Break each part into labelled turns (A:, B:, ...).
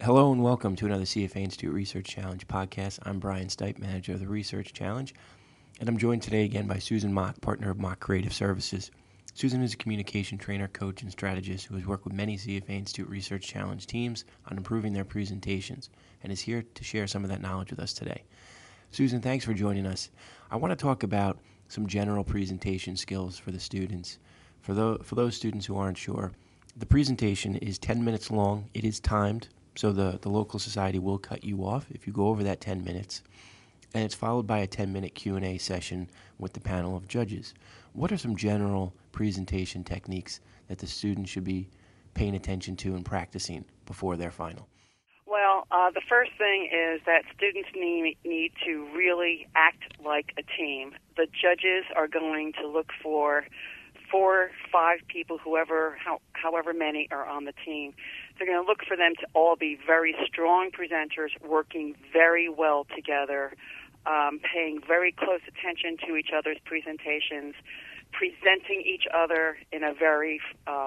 A: Hello and welcome to another CFA Institute Research Challenge podcast. I'm Brian Stipe, manager of the Research Challenge, and I'm joined today again by Susan Mock, partner of Mock Creative Services. Susan is a communication trainer, coach, and strategist who has worked with many CFA Institute Research Challenge teams on improving their presentations and is here to share some of that knowledge with us today. Susan, thanks for joining us. I want to talk about some general presentation skills for the students. For those students who aren't sure, the presentation is 10 minutes long. It is timed, so the local society will cut you off if you go over that 10 minutes. And it's followed by a 10-minute Q&A session with the panel of judges. What are some general presentation techniques that the students should be paying attention to and practicing before their final?
B: Well, the first thing is that students need to really act like a team. The judges are going to look for 4, 5 people, however many are on the team. They're going to look for them to all be very strong presenters, working very well together, paying very close attention to each other's presentations, presenting each other in a very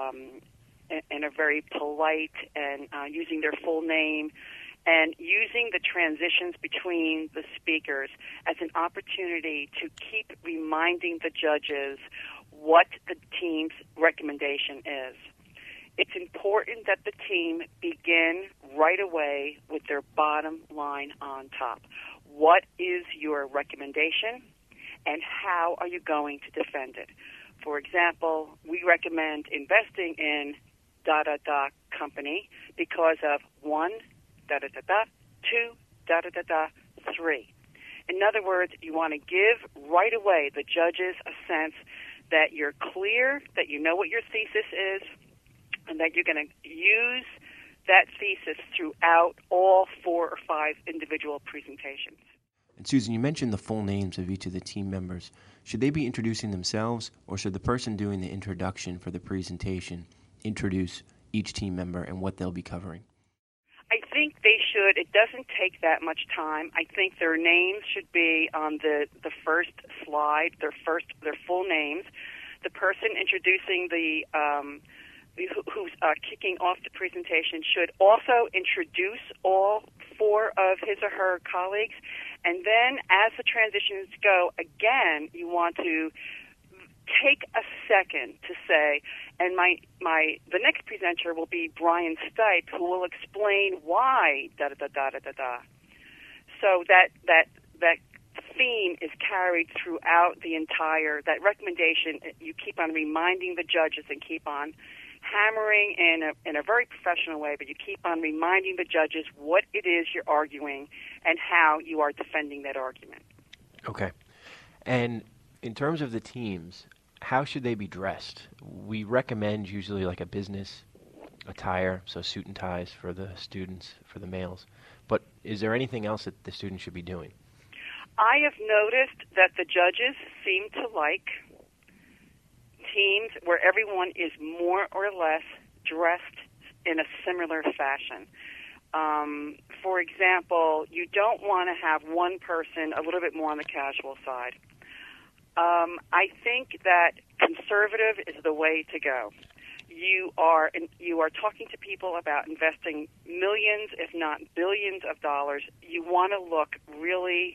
B: polite and using their full name, and using the transitions between the speakers as an opportunity to keep reminding the judges what the team's recommendation is. It's important that the team begin right away with their bottom line on top. What is your recommendation, and how are you going to defend it? For example, we recommend investing in da-da-da company because of 1, da-da-da-da, 2, 3. In other words, you want to give right away the judges a sense that you're clear, that you know what your thesis is, and that you're going to use that thesis throughout all 4 or 5 individual presentations.
A: And Susan, you mentioned the full names of each of the team members. Should they be introducing themselves, or should the person doing the introduction for the presentation introduce each team member and what they'll be covering?
B: I think they should. It doesn't take that much time. I think their names should be on the first slide, their full names. The person introducing who's kicking off the presentation should also introduce all 4 of his or her colleagues. And then as the transitions go, again, you want to take a second to say, and the next presenter will be Brian Stipe, who will explain why da-da-da-da-da-da-da. So that theme is carried throughout the entire, that recommendation. You keep on reminding the judges and keep on hammering in a very professional way, but you keep on reminding the judges what it is you're arguing and how you are defending that argument.
A: Okay. And in terms of the teams, how should they be dressed? We recommend usually like a business attire, so suit and ties for the students, for the males. But is there anything else that the students should be doing?
B: I have noticed that the judges seem to like teams where everyone is more or less dressed in a similar fashion. For example, you don't want to have one person a little bit more on the casual side. I think that conservative is the way to go. You are talking to people about investing millions, if not billions of dollars. You want to look really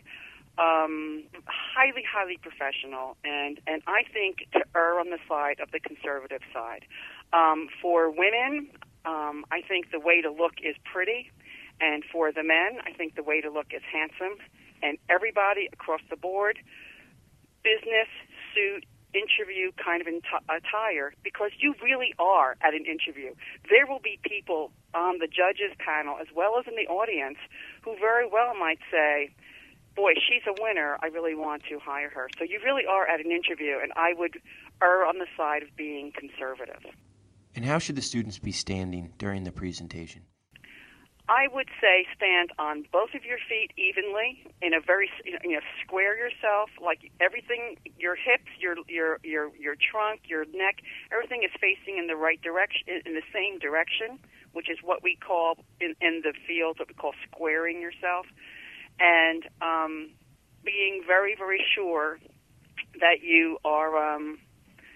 B: highly professional, and I think to err on the side of the conservative side. For women, I think the way to look is pretty, and for the men, I think the way to look is handsome, and everybody across the board, business, suit, interview kind of attire, because you really are at an interview. There will be people on the judges panel as well as in the audience who very well might say, boy, she's a winner, I really want to hire her. So you really are at an interview, and I would err on the side of being conservative.
A: And how should the students be standing during the presentation?
B: I would say stand on both of your feet evenly in a very, square yourself, like everything, your hips, your trunk, your neck, everything is facing in the right direction, in the same direction, which is what we call in the field what we call squaring yourself, and being very, very sure that you are.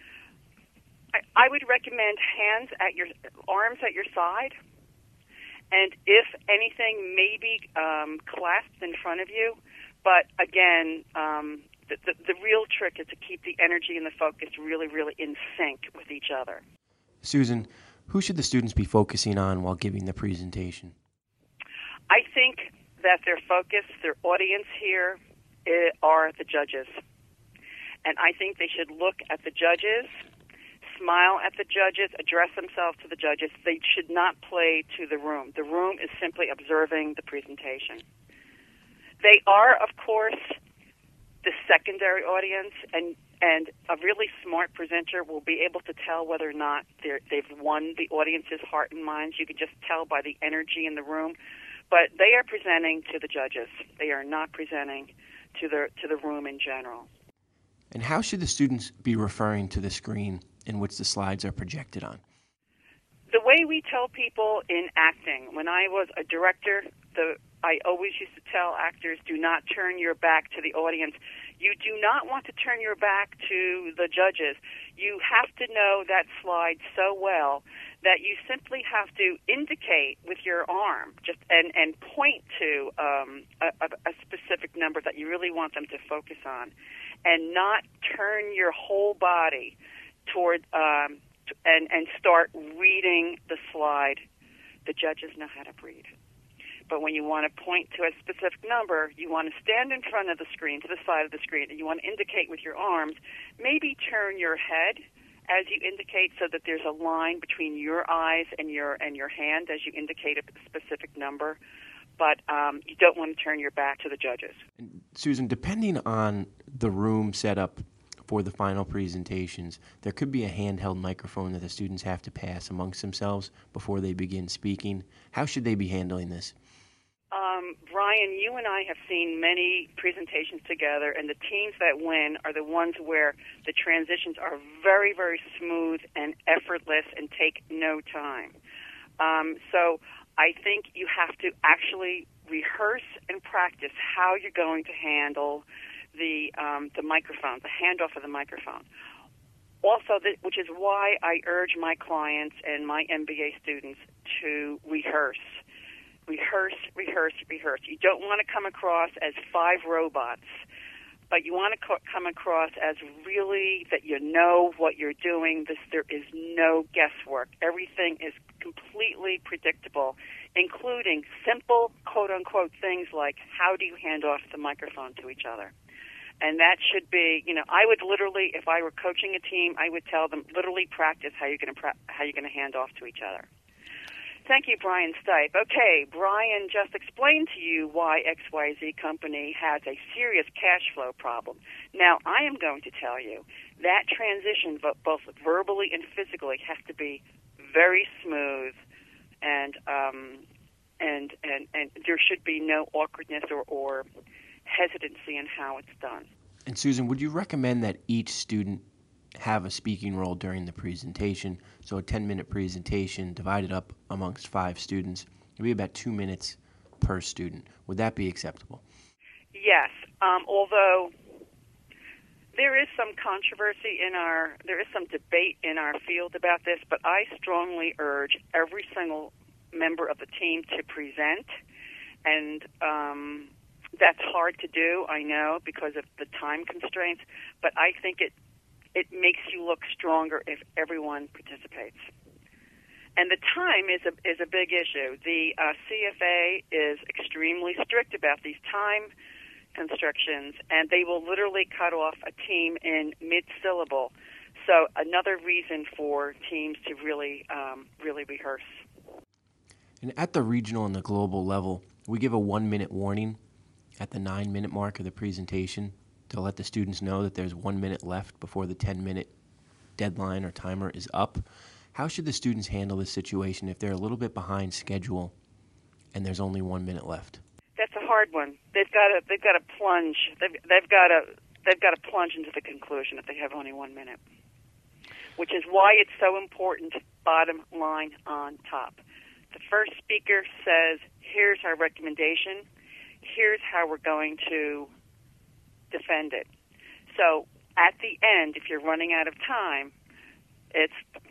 B: I would recommend arms at your side. And if anything, maybe clasped in front of you. But again, the real trick is to keep the energy and the focus really, really in sync with each other.
A: Susan, who should the students be focusing on while giving the presentation?
B: I think that their focus, their audience here are the judges. And I think they should look at the judges, smile at the judges, address themselves to the judges. They should not play to the room. The room is simply observing the presentation. They are, of course, the secondary audience, and a really smart presenter will be able to tell whether or not they've won the audience's heart and minds. You can just tell by the energy in the room. But they are presenting to the judges. They are not presenting to the room in general.
A: And how should the students be referring to the screen in which the slides are projected on?
B: The way we tell people in acting, when I was a director, I always used to tell actors, do not turn your back to the audience. You do not want to turn your back to the judges. You have to know that slide so well that you simply have to indicate with your arm and point to a specific number that you really want them to focus on, and not turn your whole body toward and start reading the slide. The judges know how to read. But when you want to point to a specific number, you want to stand in front of the screen, to the side of the screen, and you want to indicate with your arms. Maybe turn your head as you indicate, so that there's a line between your eyes and your hand as you indicate a specific number. But you don't want to turn your back to the judges.
A: And Susan, depending on the room setup for the final presentations, there could be a handheld microphone that the students have to pass amongst themselves before they begin speaking. How should they be handling this?
B: Brian, you and I have seen many presentations together, and the teams that win are the ones where the transitions are very, very smooth and effortless and take no time. So I think you have to actually rehearse and practice how you're going to handle the microphone, the handoff of the microphone. Also, which is why I urge my clients and my MBA students to rehearse. Rehearse, rehearse, rehearse. You don't want to come across as 5 robots, but you want to come across as really that you know what you're doing. There is no guesswork. Everything is completely predictable, including simple, quote-unquote, things like how do you hand off the microphone to each other. And that should be, I would literally, if I were coaching a team, I would tell them literally practice how you're going to hand off to each other. Thank you, Brian Stipe. Okay, Brian just explained to you why XYZ Company has a serious cash flow problem. Now, I am going to tell you that transition, both verbally and physically, has to be very smooth, and there should be no awkwardness or hesitancy in how it's done.
A: And Susan, would you recommend that each student have a speaking role during the presentation? So a 10-minute presentation divided up amongst 5 students, it would be about 2 minutes per student. Would that be acceptable?
B: Yes, although there is some controversy there is some debate in our field about this, but I strongly urge every single member of the team to present, and that's hard to do, I know, because of the time constraints, but I think it makes you look stronger if everyone participates. And the time is a big issue. The CFA is extremely strict about these time constrictions, and they will literally cut off a team in mid-syllable. So another reason for teams to really rehearse.
A: And at the regional and the global level, we give a 1-minute warning at the 9-minute mark of the presentation to let the students know that there's 1 minute left before the 10-minute deadline or timer is up. How should the students handle this situation if they're a little bit behind schedule and there's only 1 minute left?
B: That's a hard one. They've got to plunge. They've got to plunge into the conclusion if they have only 1 minute, which is why it's so important. Bottom line on top. The first speaker says, "Here's our recommendation. Here's how we're going to defend it." So at the end, if you're running out of time,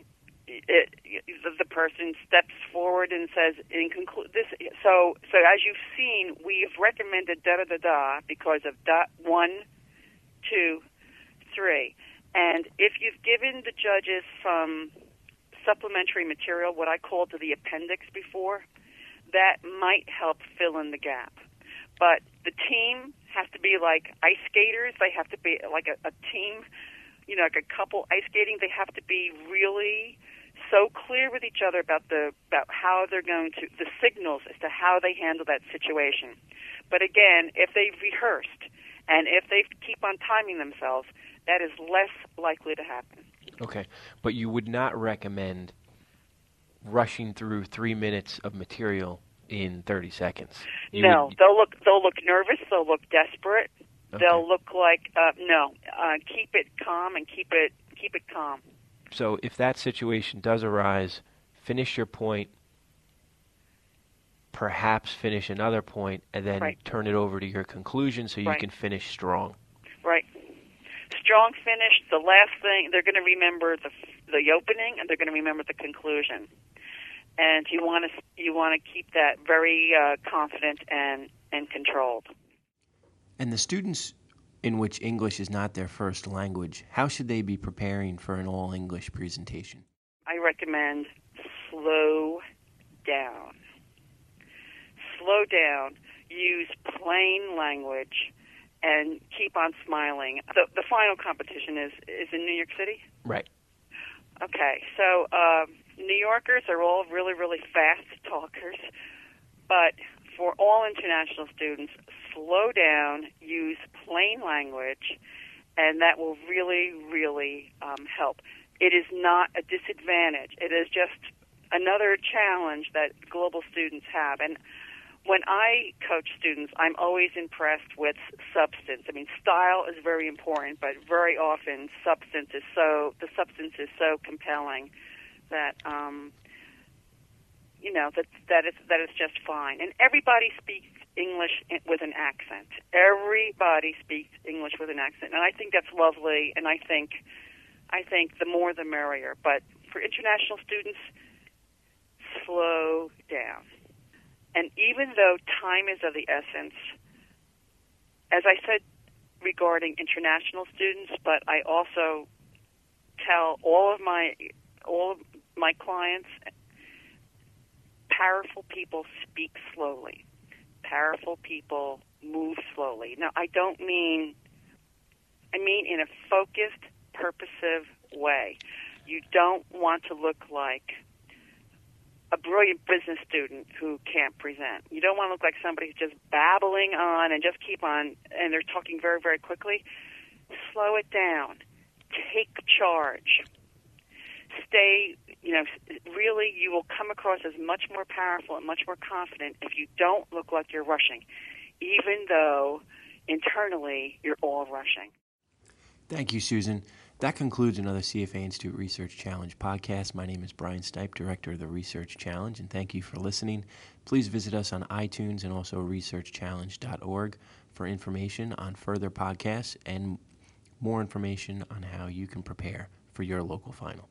B: the person steps forward and says, "In conclude this." So as you've seen, we've recommended da da da da because of dot 1, 2, 3. And if you've given the judges some supplementary material, what I called the appendix before, that might help fill in the gap. But the team has to be like ice skaters. They have to be like a team, like a couple ice skating. They have to be really so clear with each other about how they're going to, the signals as to how they handle that situation. But again, if they've rehearsed and if they keep on timing themselves, that is less likely to happen.
A: Okay, but you would not recommend rushing through 3 minutes of material in 30 seconds.
B: They'll look nervous. They'll look desperate. Okay. They'll look like keep it calm and keep it calm.
A: So if that situation does arise, finish your point, perhaps finish another point, and then turn it over to your conclusion so you can finish strong. Right.
B: Strong finish. The last thing, they're going to remember the opening, and they're going to remember the conclusion. And you want to keep that very confident and controlled.
A: And the students in which English is not their first language, how should they be preparing for an all-English presentation?
B: I recommend slow down. Slow down. Use plain language. And keep on smiling. The final competition is in New York City?
A: Right.
B: Okay, so New Yorkers are all really, really fast talkers, but for all international students, slow down, use plain language, and that will really, really help. It is not a disadvantage. It is just another challenge that global students have. And when I coach students, I'm always impressed with substance. I mean, style is very important, but very often the substance is so compelling that that it's just fine. And everybody speaks English with an accent. Everybody speaks English with an accent, and I think that's lovely. And I think the more the merrier. But for international students, slow down. And even though time is of the essence, as I said regarding international students, but I also tell all of my clients, powerful people speak slowly. Powerful people move slowly. Now, I mean in a focused, purposive way. You don't want to look like a brilliant business student who can't present. You don't want to look like somebody who's just babbling on and just keep on, and they're talking very, very quickly. Slow it down. Take charge. Stay, really you will come across as much more powerful and much more confident if you don't look like you're rushing, even though internally you're all rushing.
A: Thank you, Susan. That concludes another CFA Institute Research Challenge podcast. My name is Brian Stipe, Director of the Research Challenge, and thank you for listening. Please visit us on iTunes and also researchchallenge.org for information on further podcasts and more information on how you can prepare for your local final.